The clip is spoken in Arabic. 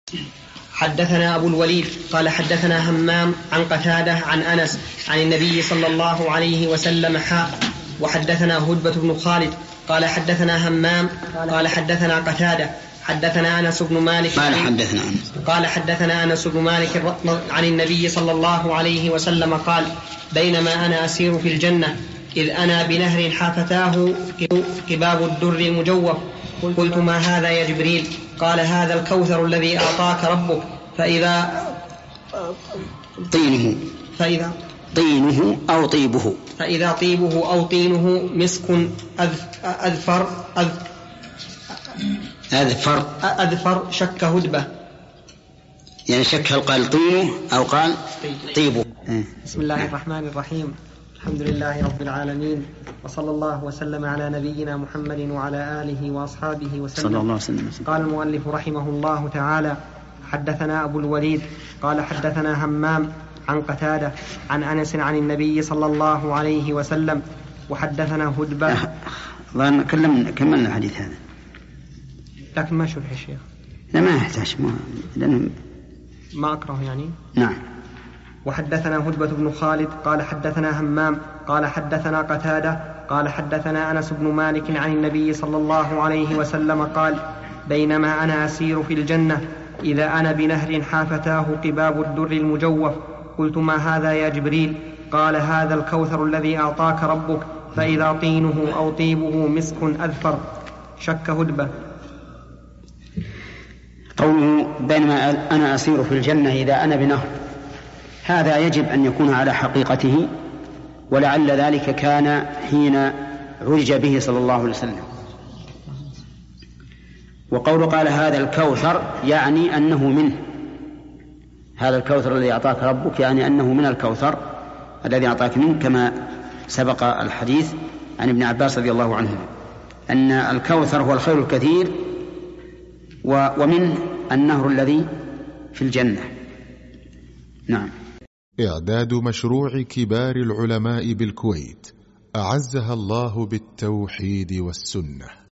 حدثنا أبو الوليد قال حدثنا همام عن قتادة عن أنس عن النبي صلى الله عليه وسلم وحدثنا هدبة بن خالد قال حدثنا همام قال حدثنا قتادة حدثنا أنس بن مالك قال حدثنا أنس بن مالك عن النبي صلى الله عليه وسلم قال بينما أنا أسير في الجنة إذ أنا بنهر حافتاه قباب الدر المجوف قلت ما هذا يا جبريل؟ قال هذا الكوثر الذي أعطاك ربك فإذا طيبه أو طينه مسك أذفر شك هدبة. يعني شك هل قال طينه أو قال طيبه. بسم الله الرحمن الرحيم. الحمد لله رب العالمين وصلى الله وسلم على نبينا محمد وعلى آله وأصحابه وسلم. قال المؤلف رحمه الله تعالى حدثنا أبو الوليد قال حدثنا همام عن قتادة عن أنس عن النبي صلى الله عليه وسلم وحدثنا هدبة. كملنا الحديث هذا لكن ما شرح الشيخ. لا ما يحتاج ما أكره يعني. نعم. وحدثنا هدبة بن خالد قال حدثنا همام قال حدثنا قتادة قال حدثنا أنس بن مالك عن النبي صلى الله عليه وسلم قال بينما أنا أسير في الجنة إذا أنا بنهر حافتاه قباب الدر المجوف قلت ما هذا يا جبريل؟ قال هذا الكوثر الذي أعطاك ربك فإذا طينه أو طيبه مسك أذفر شك هدبة. قوله بينما أنا أسير في الجنة إذا أنا بنهر، هذا يجب أن يكون على حقيقته، ولعل ذلك كان حين عرج به صلى الله عليه وسلم. وقوله قال هذا الكوثر يعني أنه منه، هذا الكوثر الذي أعطاك ربك يعني أنه من الكوثر الذي أعطاك منه، كما سبق الحديث عن ابن عباس رضي الله عنه أن الكوثر هو الخير الكثير ومنه النهر الذي في الجنة. نعم. إعداد مشروع كبار العلماء بالكويت أعزها الله بالتوحيد والسنة.